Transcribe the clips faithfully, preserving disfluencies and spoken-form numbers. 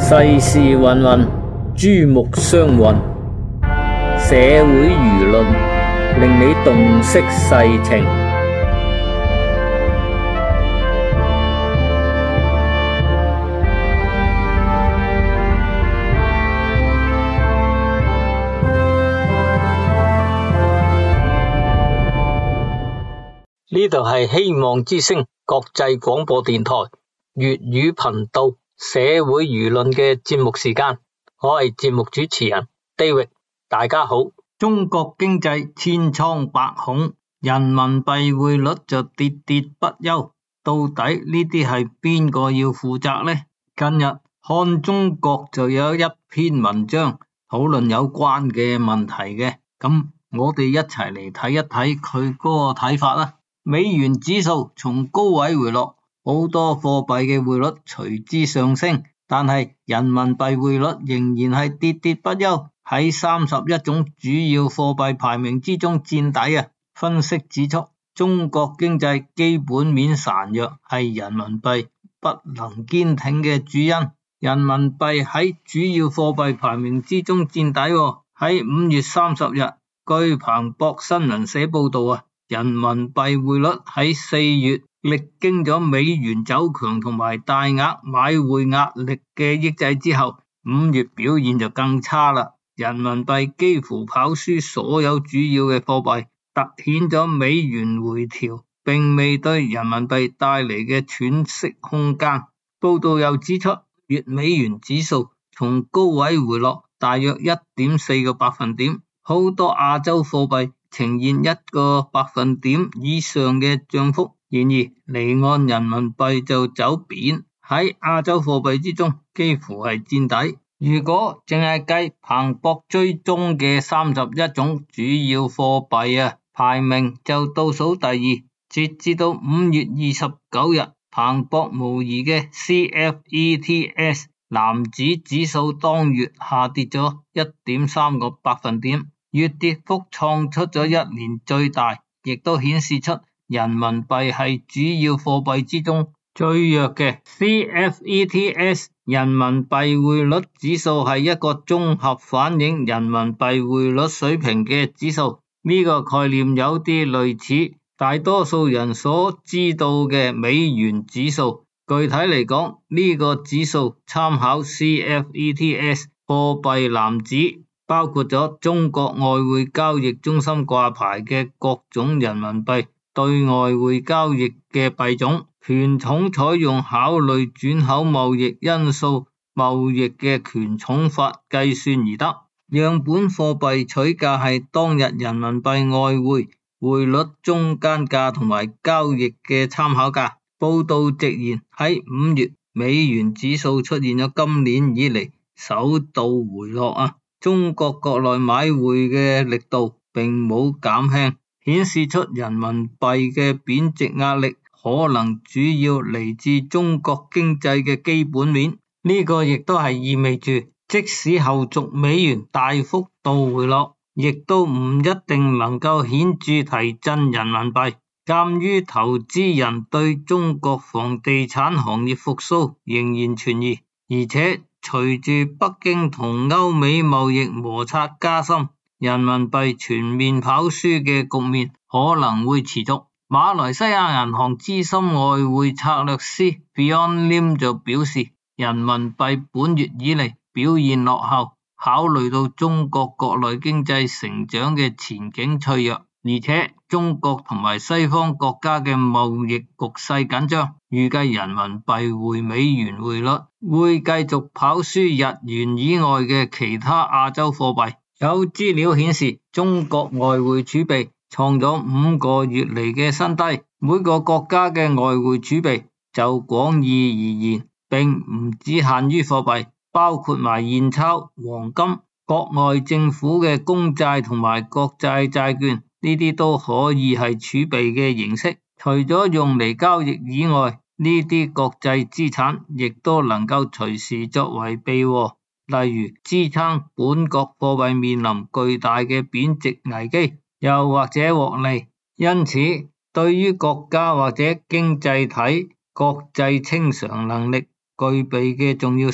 世事芸芸，珠目相混，社會輿論令你洞悉世情。呢度係希望之聲國際廣播電台粵語頻道社會輿論嘅節目時間，我係節目主持人 David， 大家好。中國經濟千瘡百孔，人民幣匯率就跌跌不休，到底呢啲係邊個要負責呢？近日看中國就有一篇文章討論有關嘅問題嘅，咁我哋一齊嚟睇一睇佢嗰個睇法啦。美元指數從高位回落，好多貨幣嘅匯率隨之上升，但係人民幣匯率仍然係跌跌不休，喺三十一種主要貨幣排名之中墊底啊。分析指出，中國經濟基本面孱弱係人民幣不能堅挺嘅主因。人民幣喺主要貨幣排名之中墊底喎。喺五月三十日，據彭博新聞社報道啊，人民幣匯率喺四月歷經咗美元走強同埋大額買匯壓力嘅抑制之後，五月表現就更差啦。人民幣幾乎跑輸所有主要嘅貨幣，凸顯咗美元回調並未對人民幣帶嚟嘅喘息空間。報道又指出，月美元指數從高位回落大約 一點四 個百分點，好多亞洲貨幣呈現一個百分點以上嘅漲幅，然而離岸人民幣就走貶，喺亞洲貨幣之中幾乎係墊底。如果淨係計彭博追蹤嘅三十一種主要貨幣啊，排名就倒數第二。截至到五月二十九日，彭博模擬嘅 C F E T S 籃子指數當月下跌咗 一點三 個百分點，月跌幅創出咗一年最大，亦都顯示出人民幣係主要貨幣之中最弱嘅。 C F E T S 人民幣匯率指數係一個綜合反映人民幣匯率水平嘅指數，呢個概念有啲類似大多數人所知道嘅美元指數。具體嚟講，呢個指數參考 C F E T S 貨幣籃子，包括咗中國外匯交易中心掛牌嘅各種人民幣對外匯交易嘅幣種，權重採用考慮轉口貿易因素貿易嘅權重法計算而得。樣本貨幣取價係當日人民幣外匯匯率中間價同埋交易嘅參考價。報道直言，喺五月美元指數出現咗今年以嚟首度回落啊！中國國內買匯嘅力度並冇減輕，顯示出人民幣嘅貶值壓力可能主要嚟自中國經濟嘅基本面。呢個亦都係意味住，即使後續美元大幅度回落，亦都唔一定能夠顯著提振人民幣。鑒於投資人對中國房地產行業復甦仍然存疑，而且隨住北京同歐美貿易摩擦加深，人民幣全面跑輸嘅局面可能會持續。馬來西亞銀行資深外匯策略師 Beyond Lim 就表示，人民幣本月以嚟表現落後，考慮到中國國內經濟成長嘅前景脆弱，而且中國同埋西方國家嘅貿易局勢緊張，預計人民幣匯美元匯率會繼續跑輸日元以外嘅其他亞洲貨幣。有資料顯示，中國外匯儲備創咗五個月嚟嘅新低。每個國家嘅外匯儲備就廣義而言，並唔只限於貨幣，包括埋現鈔、黃金、國外政府嘅公債同埋國債債券。呢啲都可以係儲備嘅形式，除咗用嚟交易以外，呢啲國際資產亦都能夠隨時作為備貨，例如支撐本國貨幣面臨巨大嘅貶值危機，又或者獲利。因此，對於國家或者經濟體國際清償能力具備嘅重要性，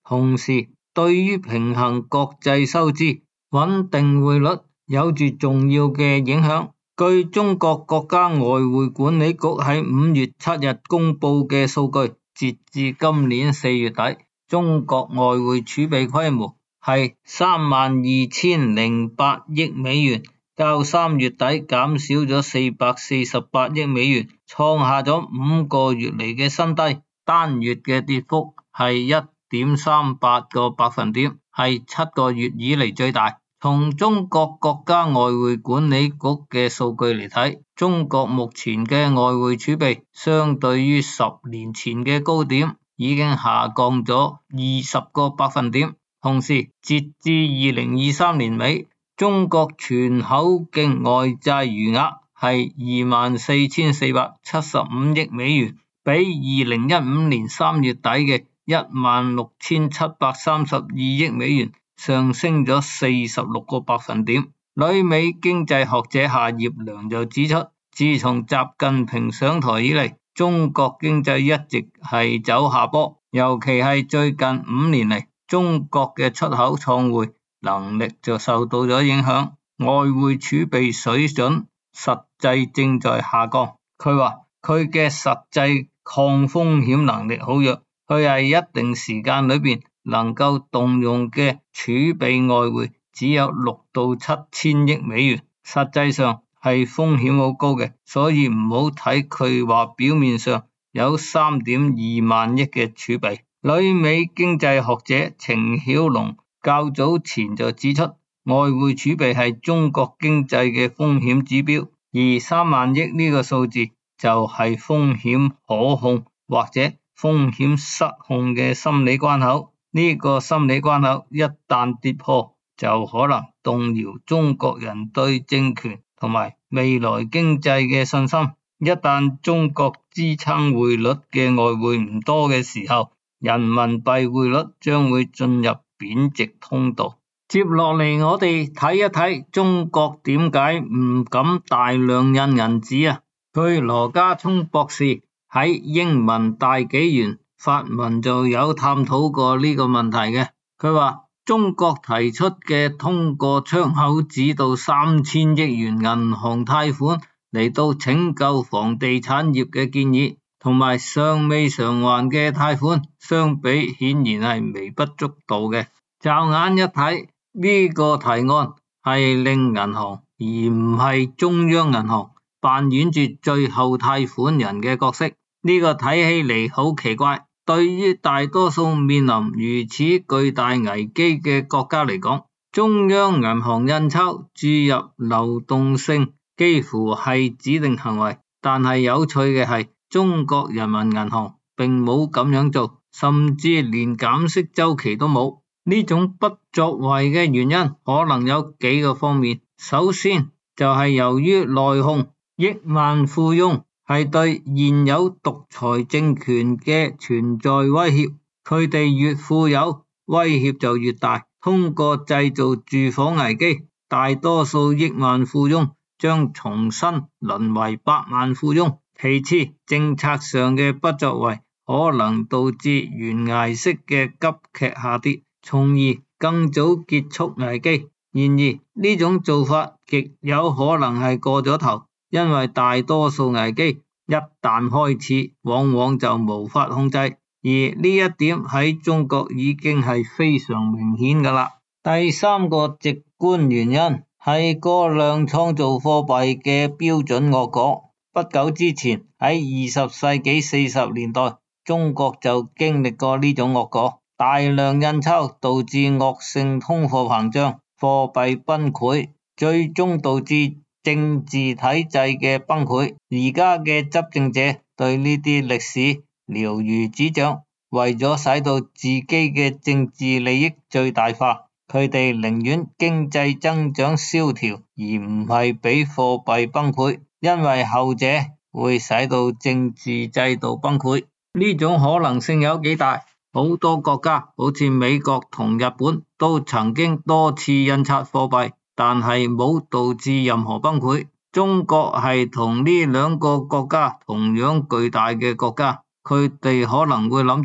同時對於平衡國際收支、穩定匯率有住重要嘅影響。據中國國家外匯管理局喺五月七日公布嘅數據，截至今年四月底，中國外匯儲備規模係三萬二千零八億美元，較三月底減少咗四百四十八億美元，創下咗五個月嚟嘅新低，單月嘅跌幅係一點三八個百分點，係七個月以嚟最大。從中國國家外匯管理局嘅數據嚟睇，中國目前嘅外匯儲備相對於十年前嘅高點已經下降咗二十個百分點。同時，截至二零二三年尾，中國全口徑外債餘額係二萬四千四百七十五億美元，比二零一五年三月底嘅一萬六千七百三十二億美元上升咗四十六個百分點。旅美經濟學者夏業良就指出，自從習近平上台以嚟，中國經濟一直係走下坡，尤其係最近五年嚟，中國嘅出口創匯能力就受到咗影響，外匯儲備水準實際正在下降。佢話佢嘅實際抗風險能力好弱，佢係一定時間裏邊能夠動用嘅儲備外匯只有六到七千億美元，實際上係風險好高嘅，所以唔好睇佢話表面上有三點二萬億嘅儲備。旅美經濟學者程曉龍較早前就指出，外匯儲備係中國經濟嘅風險指標，而三萬億呢個數字就係風險可控或者風險失控嘅心理關口。呢個心理關口一旦跌破，就可能動搖中國人對政權同埋未來經濟嘅信心。一旦中國支撐匯率嘅外匯唔多嘅時候，人民幣匯率將會進入貶值通道。接落嚟我哋睇一睇中國點解唔敢大量印銀紙啊？據羅家聰博士喺英文大紀元發文就有探討過呢個問題嘅。佢話中國提出嘅通過窗口指導三千億元銀行貸款嚟到拯救房地產業嘅建議，同埋尚未償還嘅貸款相比，顯然係微不足道嘅。驟眼一睇，呢個提案係令銀行而唔係中央銀行扮演住最後貸款人嘅角色，呢個睇起嚟好奇怪。對於大多數面臨如此巨大危機嘅國家嚟講，中央銀行印鈔注入流動性幾乎係指定行為，但係有趣嘅係，中國人民銀行並冇咁樣做，甚至連減息週期都冇。呢種不作為嘅原因可能有幾個方面。首先就係由於內控，億萬富翁係對現有獨裁政權嘅存在威脅，佢哋越富有，威脅就越大。通過製造住房危機，大多數億萬富翁將重新淪為百萬富翁。其次，政策上嘅不作為可能導致懸崖式嘅急劇下跌，從而更早結束危機。然而呢種做法極有可能係過咗頭，因為大多數危機一旦開始，往往就無法控制，而呢一點喺中國已經係非常明顯㗎啦。第三個直觀原因係過量創造貨幣嘅標準惡果。不久之前喺二十世紀四十年代，中國就經歷過呢種惡果，大量印鈔導致惡性通貨膨脹，貨幣崩潰，最終導致政治體制嘅崩潰。而家嘅執政者對呢啲歷史了如指掌，為咗使到自己嘅政治利益最大化，佢哋寧願經濟增長蕭條，而唔係俾貨幣崩潰，因為後者會使到政治制度崩潰。呢種可能性有幾大？好多國家好似美國同日本都曾經多次印刷貨幣，但係冇導致任何崩潰。中國係同呢兩個國家同樣巨大嘅國家，佢哋可能會諗住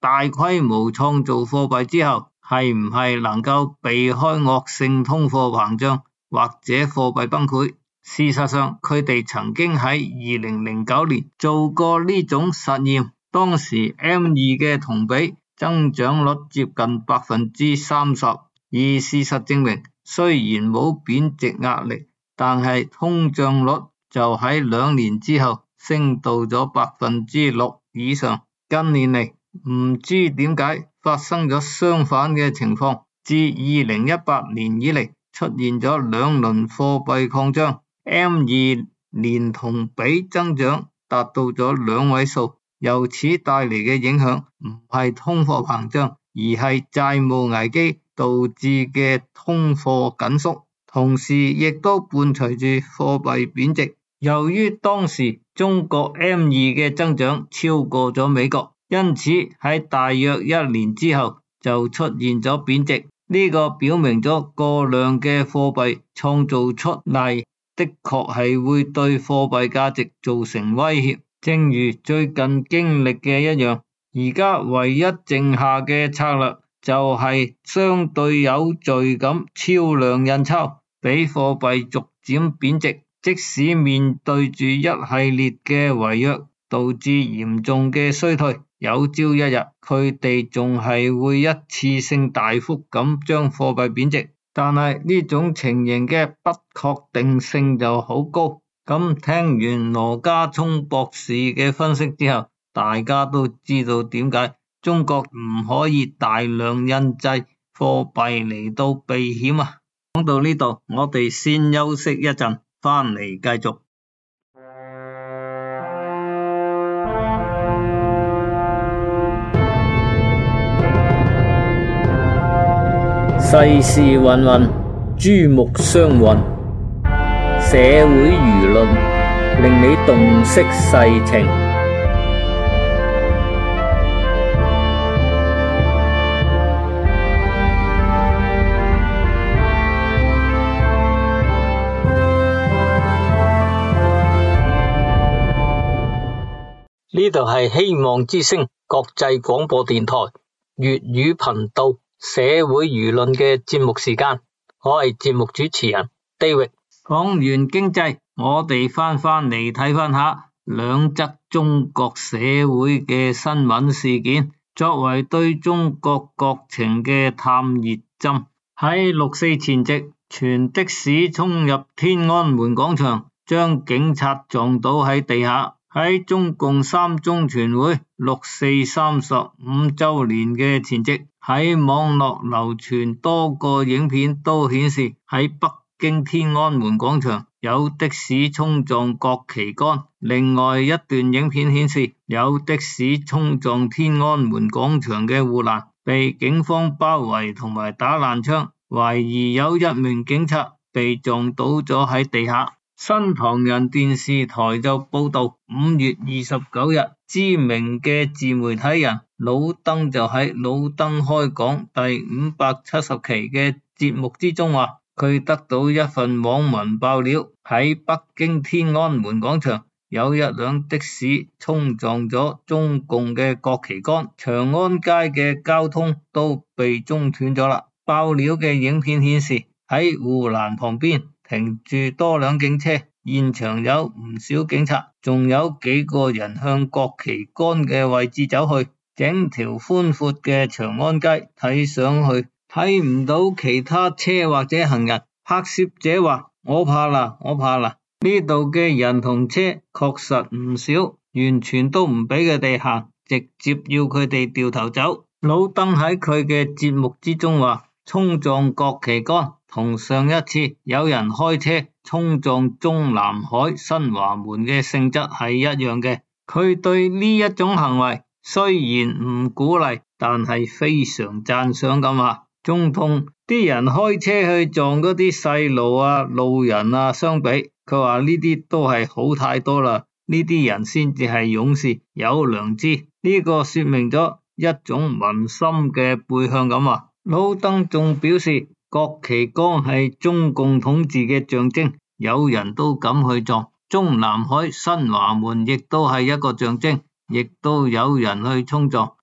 大規模創造貨幣之後，係唔係能夠避開惡性通貨膨脹或者貨幣崩潰？事實上，佢哋曾經喺二零零九年做過呢種實驗，當時 M 二 嘅同比增長率接近百分之三十，而事實證明，雖然冇貶值壓力，但係通脹率就喺兩年之後升到咗百分之六以上。近年嚟唔知點解發生咗相反嘅情況，自二零一八年以嚟出現咗兩輪貨幣擴張， M 二 年同比增長達到咗兩位數，由此帶嚟嘅影響唔係通貨膨脹，而係債務危機導致嘅通貨緊縮，同時亦都伴隨住貨幣貶值。由於當時中國 M 二 嘅增長超過咗美國，因此喺大約一年之後就出現咗貶值。呢個表明咗過量嘅貨幣創造出嚟的確係會對貨幣價值造成威脅，正如最近經歷嘅一樣。而家唯一剩下嘅策略就係相對有序咁超量印鈔，俾貨幣逐漸貶值。即使面對住一系列嘅違約，導致嚴重嘅衰退，有朝一日佢哋仲係會一次性大幅咁將貨幣貶值。但係呢種情形嘅不確定性就好高。咁聽完羅家聰博士嘅分析之後，大家都知道點解中國唔可以大量印製貨幣嚟到避險啊。講到呢度，我哋先休息一陣，翻嚟繼續。世事芸芸，珠目相混，社會輿論令你洞悉世情。呢度係希望之聲國際廣播電台粵語頻道社會輿論嘅節目時間，我係節目主持人 David。講完經濟，我哋翻返嚟睇翻下兩則中國社會嘅新聞事件，作為對中國國情嘅探熱針。喺六四前夕，全的士衝入天安門廣場，將警察撞倒喺地下。喺中共三中全會六四三十五周年嘅前夕，喺網絡流傳多個影片都顯示喺北京天安門廣場有的士衝撞國旗杆。另外一段影片顯示有的士衝撞天安門廣場嘅護欄，被警方包圍同埋打爛窗，懷疑有一名警察被撞倒咗喺地下。新唐人電視台就報道，五月二十九日，知名嘅自媒體人老登就喺老登開講第五百七十期嘅節目之中話，佢得到一份網民爆料，喺北京天安門廣場有一輛的士衝撞咗中共嘅國旗杆，長安街嘅交通都被中斷咗啦。爆料嘅影片顯示喺護欄旁邊停住多輛警車，現場有唔少警察，仲有幾個人向國旗杆嘅位置走去。整條寬闊嘅長安街睇上去睇唔到其他車或者行人。拍攝者話：我怕啦，我怕啦，呢度嘅人同車確實唔少，完全都唔俾佢哋行，直接要佢哋掉頭走。老登喺佢嘅節目之中話，衝撞國旗杆同上一次有人開車衝撞中南海新華門嘅性質係一樣嘅。佢對呢一種行為雖然唔鼓勵，但係非常讚賞咁話，仲同啲人開車去撞嗰啲細路啊、路人啊相比，佢話呢啲都係好太多啦，呢啲人先至係勇士，有良知。呢個說明咗一種民心嘅背向咁話。老登仲表示，國旗杆係中共統治嘅象徵，有人都敢去撞。中南海新華門亦都係一個象徵，亦都有人去衝撞。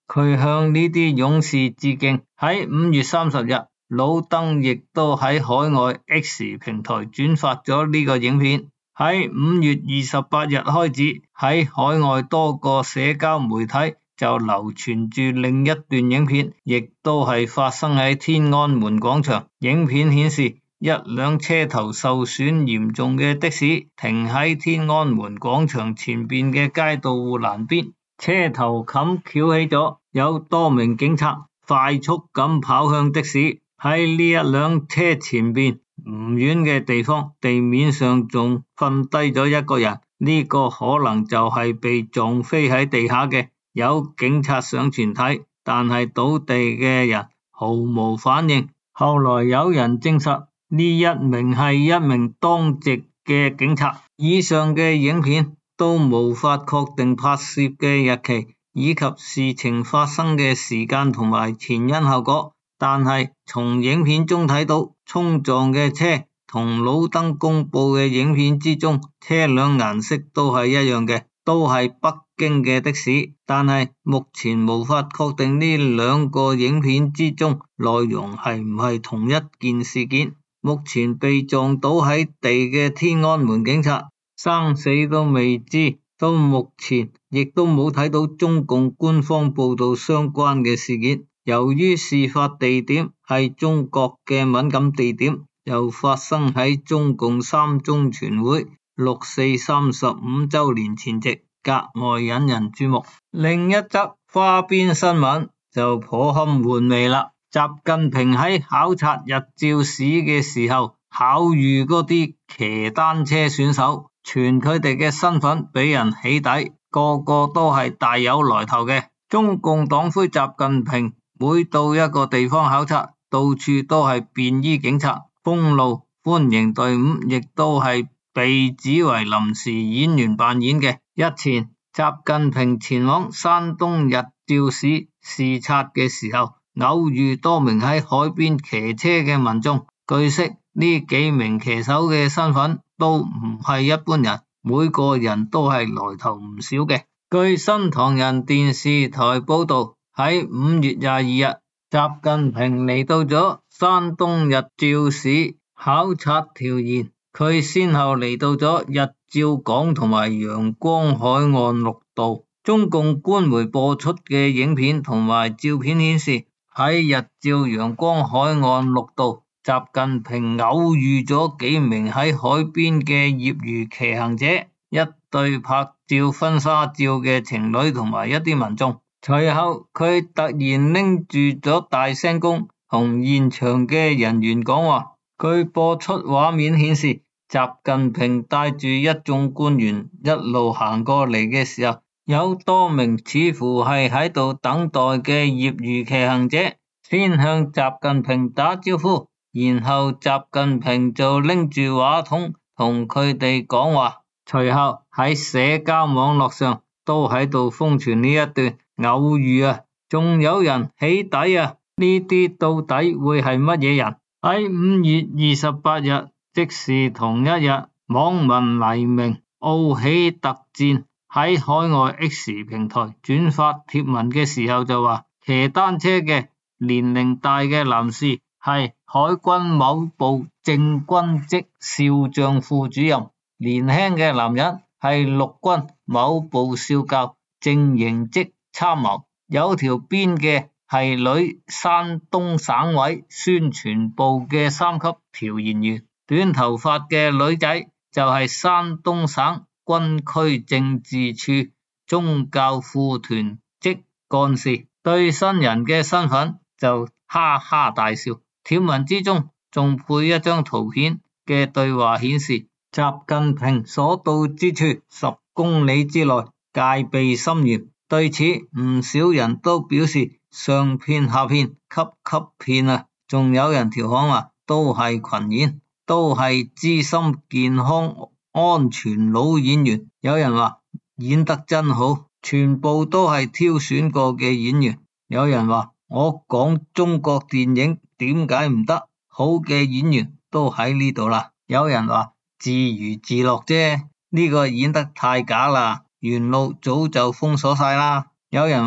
佢向呢啲勇士致敬。喺五月三十日，魯登亦都喺海外 X 平台轉發咗呢個影片。喺五月二十八日開始，喺海外多個社交媒體就流傳住另一段影片，亦都係發生喺天安門廣場。影片顯示一輛車頭受損嚴重嘅的，的士停喺天安門廣場前邊嘅街道護欄邊，車頭冚翹起咗，有多名警察快速咁跑向的士。喺呢一輛車前邊唔遠嘅地方，地面上仲瞓低咗一個人，呢、這個可能就係被撞飛喺地下嘅。有警察上前睇，但係倒地嘅人毫無反應。後來有人證實呢一名係一名當值嘅警察。以上嘅影片都無法確定拍攝嘅日期以及事情發生嘅時間同埋前因後果，但係從影片中睇到衝撞嘅車同魯登公布嘅影片之中車輛顏色都係一樣嘅，都係北京嘅的士，但係目前無法確定呢兩個影片之中內容係唔係同一件事件。目前被撞倒喺地嘅天安門警察生死都未知，到目前亦都冇睇到中共官方報道相關嘅事件。由於事發地點係中國嘅敏感地點，又發生喺中共三中全會六四三十五周年前夕，格外引人注目。另一則花邊新聞就頗堪玩味啦。習近平喺考察日照市嘅時候，巧遇嗰啲騎單車選手，傳佢哋嘅身份俾人起底，個個都係大有來頭嘅。中共黨魁習近平每到一個地方考察，到處都係便衣警察封路，歡迎隊伍亦都係被指為臨時演員扮演嘅。日前習近平前往山東日照市視察嘅時候，偶遇多名喺海邊騎車嘅民眾。據悉呢幾名騎手嘅身份都唔係一般人，每個人都係來頭唔少嘅。據新唐人電視台報道，喺五月廿二日，習近平嚟到咗山東日照市考察調研，佢先後嚟到咗日照港同埋陽光海岸綠道。中共官媒播出嘅影片同埋照片顯示，喺日照陽光海岸綠道，習近平偶遇咗幾名喺海邊嘅業餘騎行者，一對拍照婚紗照嘅情侶同埋一啲民眾。隨後佢突然拎住咗大聲公同現場嘅人員講話。據播出畫面顯示，習近平帶住一眾官員一路行過嚟嘅時候，有多名似乎係喺度等待嘅業餘騎行者先向習近平打招呼，然後習近平就拎住話筒同佢哋講話。隨後喺社交網絡上都喺度瘋傳呢一段偶遇啊，仲有人起底啊，呢啲到底會係乜嘢人？喺五月二十八日，即是同一日，網民黎明傲起特戰喺海外 X 平台轉發貼文嘅時候就話，騎單車嘅年齡大嘅男士係海軍某部正軍職少將副主任，年輕嘅男人係陸軍某部少校正營職參謀，有條辮嘅係女山東省委宣傳部嘅三級調研員，短頭髮嘅女仔就係山東省軍區政治處宗教副團職幹事。對新人嘅身份就哈哈大笑。貼文之中仲配一張圖片嘅對話顯示，習近平所到之處十公里之內戒備森嚴。對此唔少人都表示上騙下騙，級級騙啊！仲有人調侃話都係群演，都係資深健康安全老演員。有人話演得真好，全部都係挑選過嘅演員。有人話我講中國電影點解唔得？好嘅演員都喺呢度啦。有人話自娛自樂啫，呢個演得太假啦，原路早就封鎖晒啦。有人話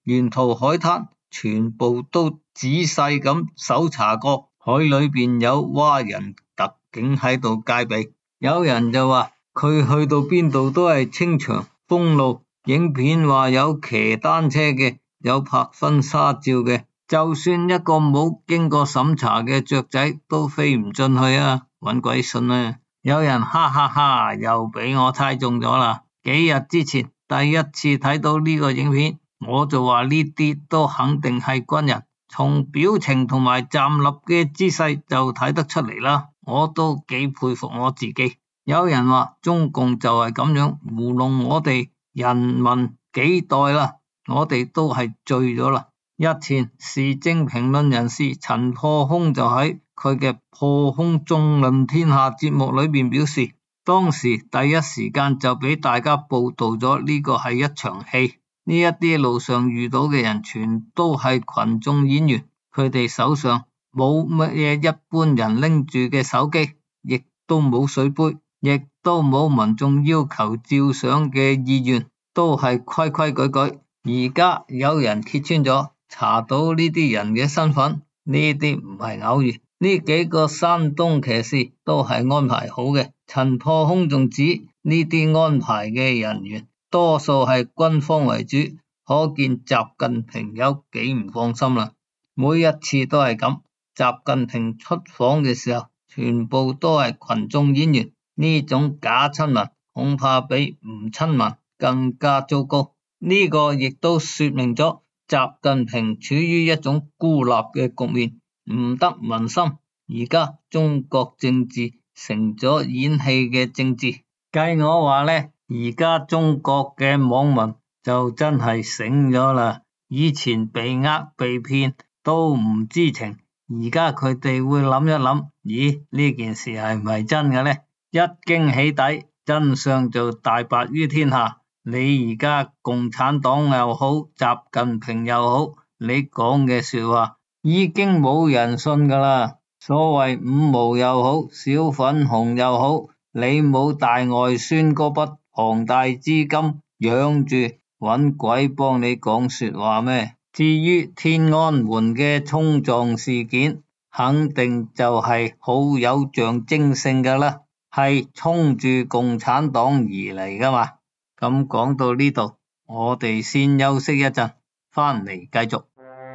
沿途海灘全部都仔細咁搜查過，海裏邊有蛙人特警喺度戒備。有人就話佢去到邊度都係清場封路，影片話有騎單車嘅，有拍婚紗照嘅，就算一個冇經過審查嘅雀仔都飛唔進去啊，搵鬼信啊！有人哈哈哈，又俾我猜中咗啦。幾日之前第一次睇到呢個影片，我就話呢啲都肯定係軍人，從表情同埋站立嘅姿勢就睇得出嚟啦。我都幾佩服我自己。有人話中共就係咁樣糊弄我哋人民幾代啦，我哋都係醉咗啦。日前時政評論人士陳破空就喺佢嘅破空眾論天下節目裏邊表示，當時第一時間就俾大家報道咗呢個係一場戲，呢一啲路上遇到嘅人全都係群眾演員，佢哋手上冇乜嘢一般人拎住嘅手機，亦都冇水杯，亦都冇民眾要求照相嘅意願，都係規規矩矩。而家有人揭穿咗，查到呢啲人嘅身份，呢啲唔係偶然，呢幾個山東騎士都係安排好嘅。陳破空仲指呢啲安排嘅人員多數係軍方為主，可見習近平有幾唔放心啦。每一次都係咁，習近平出訪嘅時候，全部都係群眾演員，呢種假親民恐怕比唔親民更加糟糕。呢個亦都說明咗習近平處於一種孤立嘅局面，唔得民心。而家中國政治成咗演戲嘅政治，計我話呢，而家中國嘅網民就真係醒咗啦。以前被呃被騙都唔知情，而家佢哋會諗一諗，咦，呢件事係唔係真嘅呢？一經起底，真相就大白於天下。你而家共產黨又好，習近平又好，你講嘅說話已經冇人信噶啦。所謂五毛又好，小粉紅又好，你冇大外宣嗰筆龐大資金養住，搵鬼幫你講說話咩？至於天安門嘅衝撞事件，肯定就係好有象徵性噶啦，係衝住共產黨而嚟噶嘛。咁講到呢度，我哋先休息一陣，翻嚟繼續。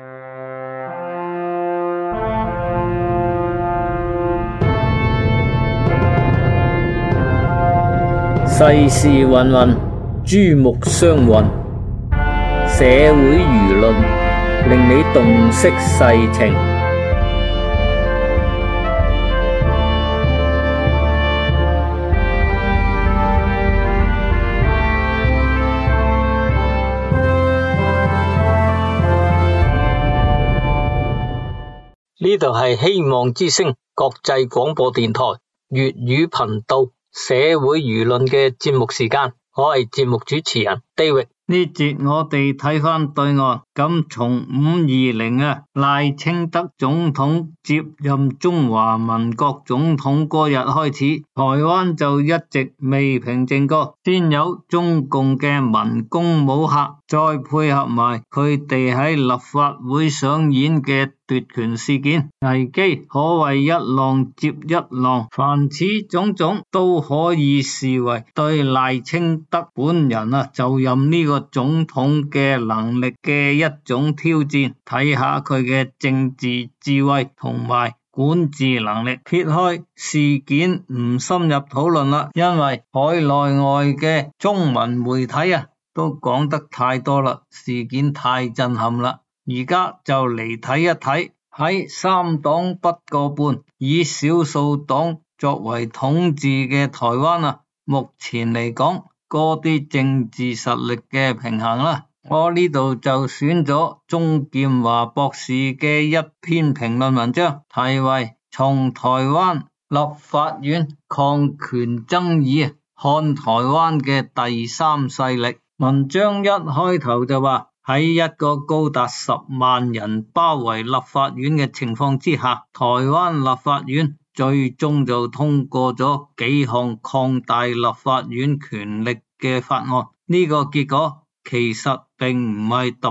世事芸芸，珠目相混，社會輿論令你洞悉世情。呢度係希望之聲國際廣播電台粵語頻道社會輿論嘅節目時間，我係節目主持人 David。呢節我哋睇翻對岸，咁從五二零啊賴清德總統接任中華民國總統嗰日開始，台灣就一直未平靜過，先有中共嘅民工武嚇，再配合埋佢哋喺立法會上演嘅奪權事件，危機可謂一浪接一浪，凡此種種都可以視為對賴清德本人啊就任呢個總統嘅能力嘅一種挑戰，睇下佢嘅政治智慧同埋管治能力。撇開事件唔深入討論啦，因為海內外嘅中文媒體啊都講得太多啦，事件太震撼啦。而家就嚟睇一睇喺三黨不過半，以少數黨作為統治嘅台灣啊，目前嚟講嗰啲政治實力嘅平衡啦。我呢度就選咗鍾劍華博士嘅一篇評論文章，題為從台灣立法院抗權爭議看台灣嘅第三勢力。文章一開頭就話，喺一個高達十萬人包圍立法院嘅情況之下，台灣立法院最終就通過咗幾項擴大立法院權力嘅法案。呢個結果其實並唔係特別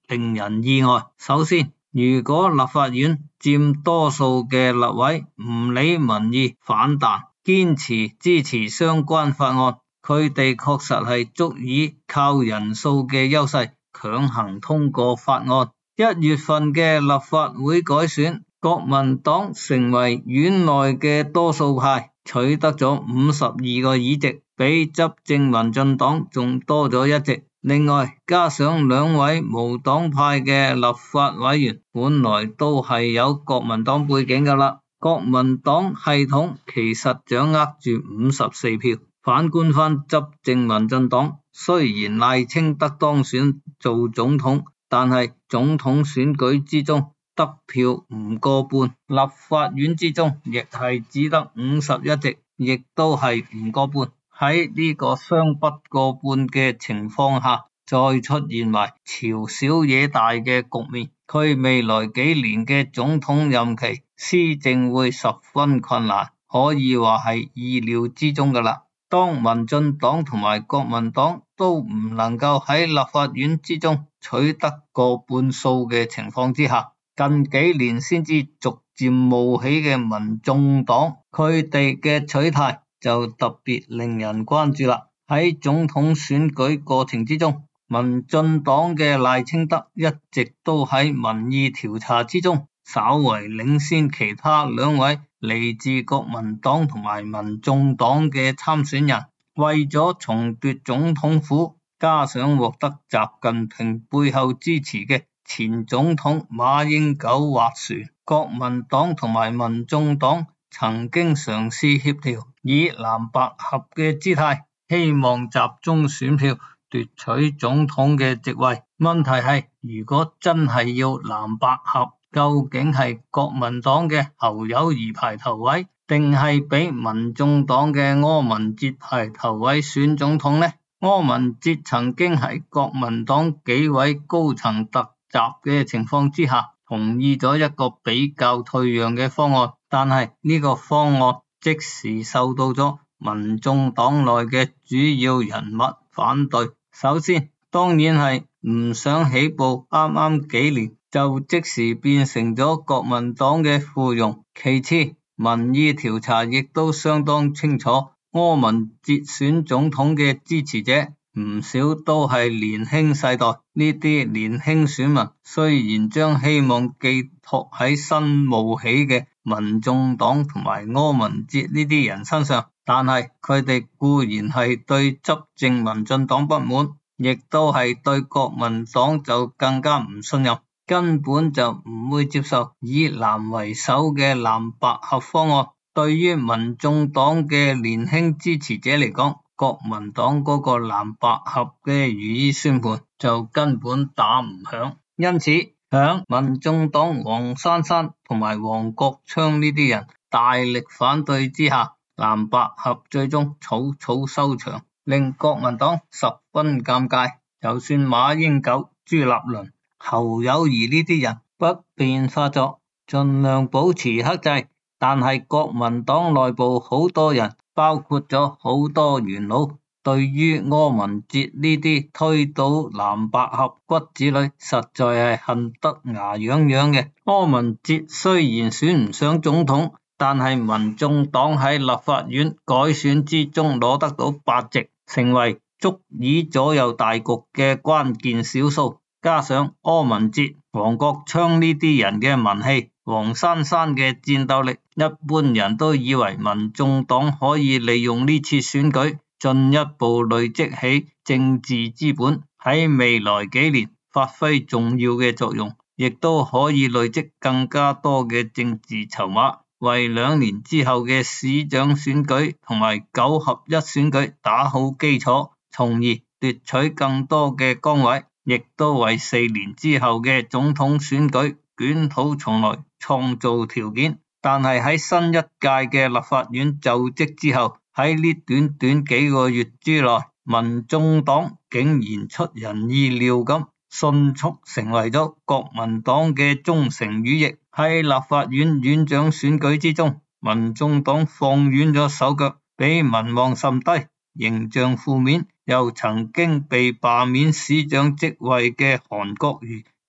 令人意外。首先，如果立法院佔多數嘅立委唔理民意反彈，堅持支持相關法案，佢哋確實係足以靠人數嘅優勢強行通過法案。一月份嘅立法會改選，國民黨成為院內嘅多數派，取得咗五十二個議席，比執政民進黨仲多咗一席。另外，加上兩位無黨派嘅立法委員，本來都係有國民黨背景噶啦。國民黨系統其實掌握住五十四票。反觀翻執政民進黨，雖然賴清德當選做總統，但係總統選舉之中得票唔過半，立法院之中亦係只得五十一席，亦都係唔過半。喺呢個雙不過半嘅情況下，再出現埋朝小野大嘅局面，佢未來幾年嘅總統任期施政會十分困難，可以話係意料之中噶啦。當民進黨同埋國民黨都唔能夠喺立法院之中取得過半數嘅情況之下，近幾年先至逐漸冒起嘅民眾黨，佢哋嘅取態就特別令人關注啦。喺總統選舉過程之中，民進黨嘅賴清德一直都喺民意調查之中稍為領先其他兩位嚟自國民黨同埋民眾黨嘅參選人。為咗重奪總統府，加上獲得習近平背後支持嘅前總統馬英九斡旋，國民黨同埋民眾黨曾經嘗試協調，以藍白合嘅姿態，希望集中選票奪取總統嘅席位。問題係，如果真係要藍白合，究竟係國民黨嘅侯友宜排頭位，定係俾民眾黨嘅柯文哲排頭位選總統呢？柯文哲曾經喺國民黨幾位高層突襲嘅情況之下，同意咗一個比較退讓嘅方案，但係呢個方案即時受到咗民眾黨內嘅主要人物反對。首先，當然係唔想起步啱啱幾年就即時變成咗國民黨嘅附庸。其次，民意調查亦都相當清楚，柯文哲選總統嘅支持者唔少都係年輕世代。呢啲年輕選民雖然將希望寄託喺新冒起嘅民眾黨同埋柯文哲呢啲人身上，但係佢哋固然係對執政民進黨不滿，亦都係對國民黨就更加唔信任，根本就唔會接受以藍為首嘅藍白合方案。對於民眾黨嘅年輕支持者嚟講，國民黨嗰個藍白合嘅如意算盤就根本打唔響。因此響民眾黨黃珊珊同埋黃國昌呢啲人大力反對之下，藍白合最終草草收場，令國民黨十分尷尬。就算馬英九、朱立倫、侯友宜呢啲人不便發作，盡量保持克制，但係國民黨內部好多人，包括咗好多元老，對於柯文哲呢啲推倒藍白合骨子裏實在係恨得牙癢癢嘅。柯文哲雖然選唔上總統，但係民眾黨喺立法院改選之中攞得到八席，成為足以左右大局嘅關鍵少數。加上柯文哲、黃國昌呢啲人嘅文氣，黃珊珊嘅戰鬥力，一般人都以為民眾黨可以利用呢次選舉進一步累積起政治資本，喺未來幾年發揮重要嘅作用，亦都可以累積更加多嘅政治籌碼，為兩年之後嘅市長選舉同埋九合一選舉打好基礎，從而奪取更多嘅崗位，亦都為四年之後嘅總統選舉捲土重來創造條件。但係喺新一屆嘅立法院就職之後，喺呢短短幾個月之內，民眾黨竟然出人意料咁迅速成為咗國民黨嘅忠誠羽翼。喺立法院院長選舉之中，民眾黨放軟咗手腳，比民望甚低，形象負面，又曾經被罷免市長職位嘅韓國瑜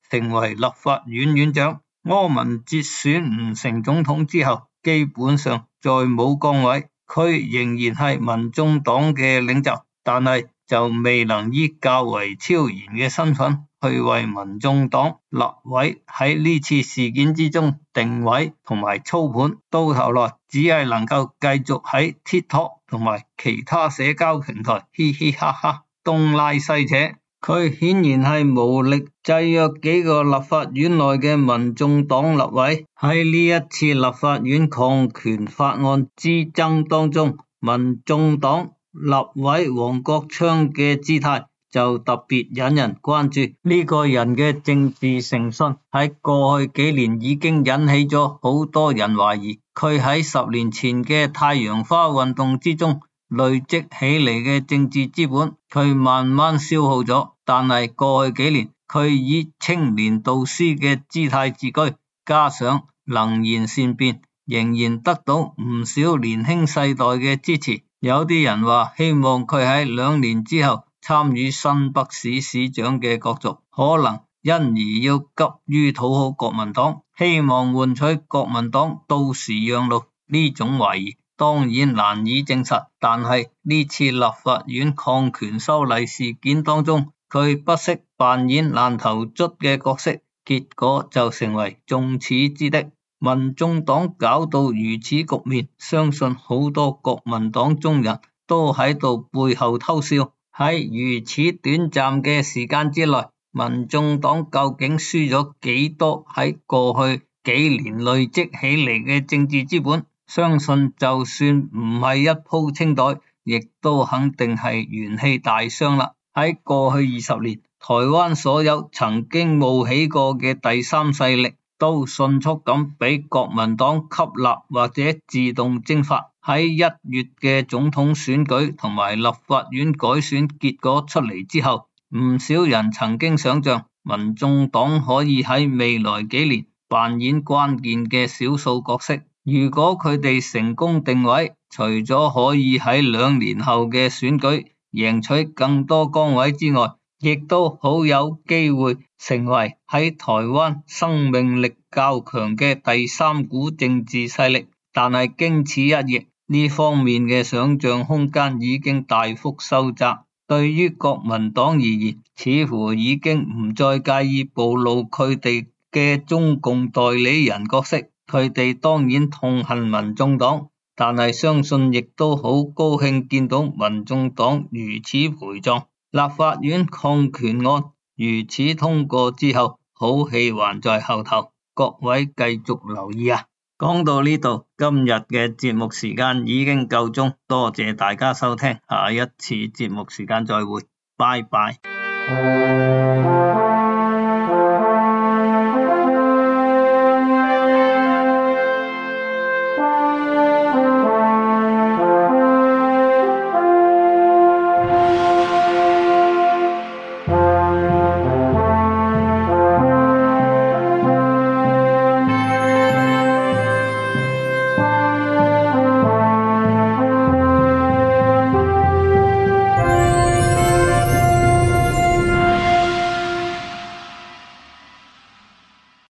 成為立法院院長。柯文哲選唔成總統之後，基本上再冇崗位，佢仍然係民眾黨嘅領袖，但係就未能以較為超然嘅身份去為民眾黨立委喺呢次事件之中定位同埋操盤，到頭來只係能夠繼續喺 TikTok 同埋其他社交平台嘻嘻哈哈東拉西扯。佢顯然係無力制約幾個立法院內嘅民眾黨立委。喺呢一次立法院抗權法案之爭當中，民眾黨立委黃國昌嘅姿態就特別引人關注。呢個人嘅政治誠信喺過去幾年已經引起咗好多人懷疑，佢喺十年前嘅太陽花運動之中累積起嚟嘅政治資本，佢慢慢消耗咗。但係過去幾年，佢以青年導師嘅姿態自居，加上能言善辯，仍然得到唔少年輕世代嘅支持。有啲人話希望佢喺兩年之後參與新北市市長嘅角逐，可能因而要急於討好國民黨，希望換取國民黨到時讓路。呢種懷疑當然難以證實，但係呢次立法院抗權修例事件當中，佢不惜扮演爛頭卒嘅角色，結果就成為眾矢之的。民眾黨搞到如此局面，相信好多國民黨中人都喺度背後偷笑。喺如此短暫嘅時間之內，民眾黨究竟輸咗幾多喺過去幾年累積起嚟嘅政治資本？相信就算唔係一鋪清袋，亦都肯定係元氣大傷啦。喺過去二十年，台灣所有曾經冒起過嘅第三勢力都迅速咁俾國民黨吸納或者自動蒸發。喺一月嘅總統選舉同埋立法院改選結果出嚟之後，唔少人曾經想象民眾黨可以喺未來幾年扮演關鍵嘅少數角色。如果佢哋成功定位，除咗可以喺兩年後嘅選舉贏取更多崗位之外，亦都好有機會成為喺台灣生命力較強嘅第三股政治勢力。但係經此一役，呢方面嘅想象空間已經大幅收窄。對於國民黨而言，似乎已經唔再介意暴露佢哋嘅中共代理人角色。佢哋當然痛恨民眾黨，但係相信亦都好高興見到民眾黨如此陪葬。立法院抗權案如此通過之後，好戲還在後頭，各位繼續留意啊！講到呢度，今日嘅節目時間已經夠鐘，多謝大家收聽，下一次節目時間再會，拜拜。